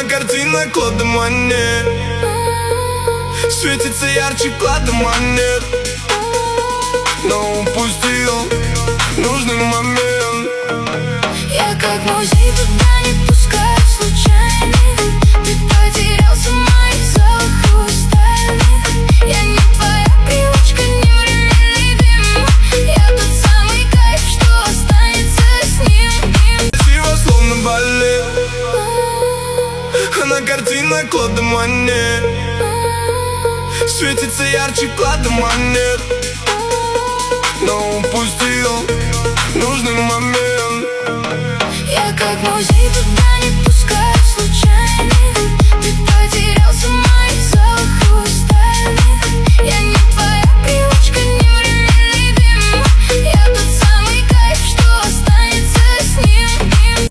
картина Клода Моне, светится ярче клада монет, но упустил нужный момент. Я как музей, туда не пускаю случайных. Ты потерялся в моих залах хрустальных. Я не твоя привычка, не временный дым. Я тот самый кайф, что останется с ним. Красиво, словно балет. Она картина Клода Моне, светится ярче клада монет, но упустил нужный момент. Я как музей, туда